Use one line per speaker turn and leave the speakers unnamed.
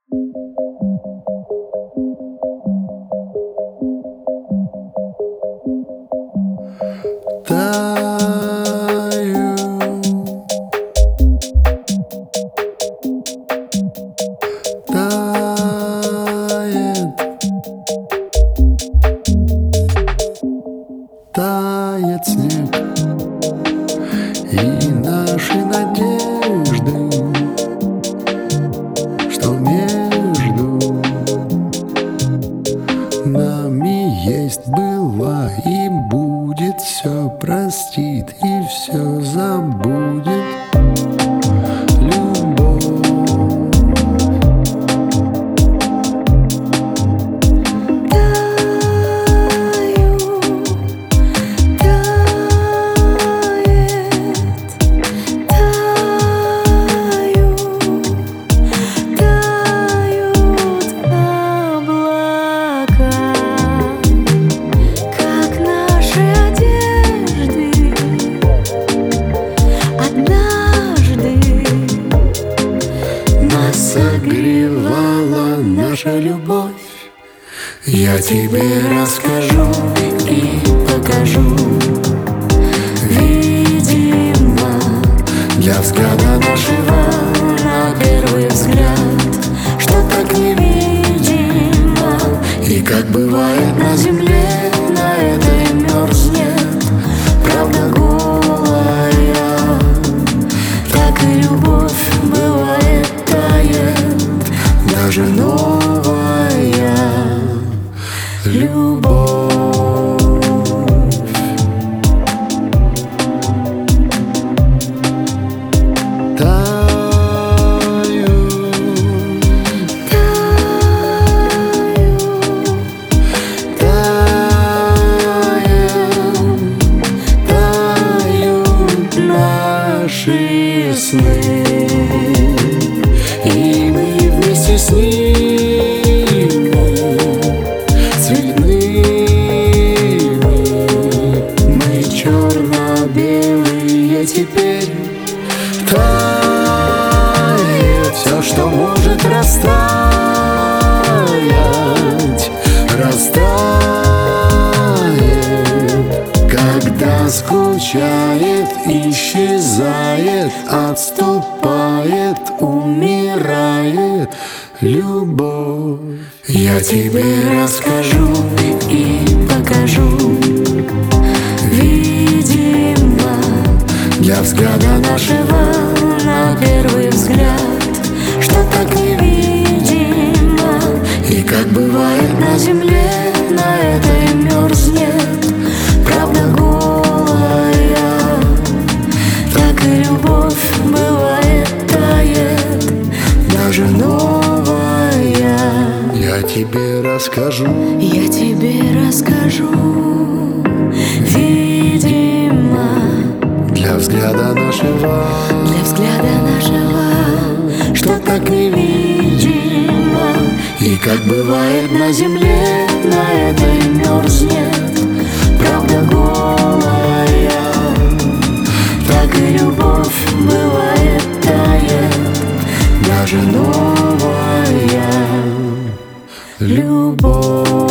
Таю, тает, тает снег, и наши надежды, что между нами есть, была и будет, все простит и все забудет. Согревала наша любовь. Я тебе расскажу и покажу. Видимо, для взгляда нашего на первый взгляд, что так невидимо. И как бывает на земле, на этой мерзнет правда голая. Так и любовь бывает, даже новая любовь. Таю, тают наши сны, и мы вместе с ними цветными. Мы черно-белые теперь. Тает все, что может растаять, растает, когда скучает, исчезает, отступает, умирает любовь. Я тебе расскажу и покажу. Видимо, для взгляда нашего на первый взгляд, что так невидимо. И как бывает на земле, на этой мерзнет правда голая. Так и любовь бывает, тает, даже новая. Я тебе расскажу, я тебе расскажу. Видимо, для взгляда нашего что так невидимо. И как бывает на земле, на этой мерзнет правда голая. Так и любовь бывает, тает, даже новая любовь.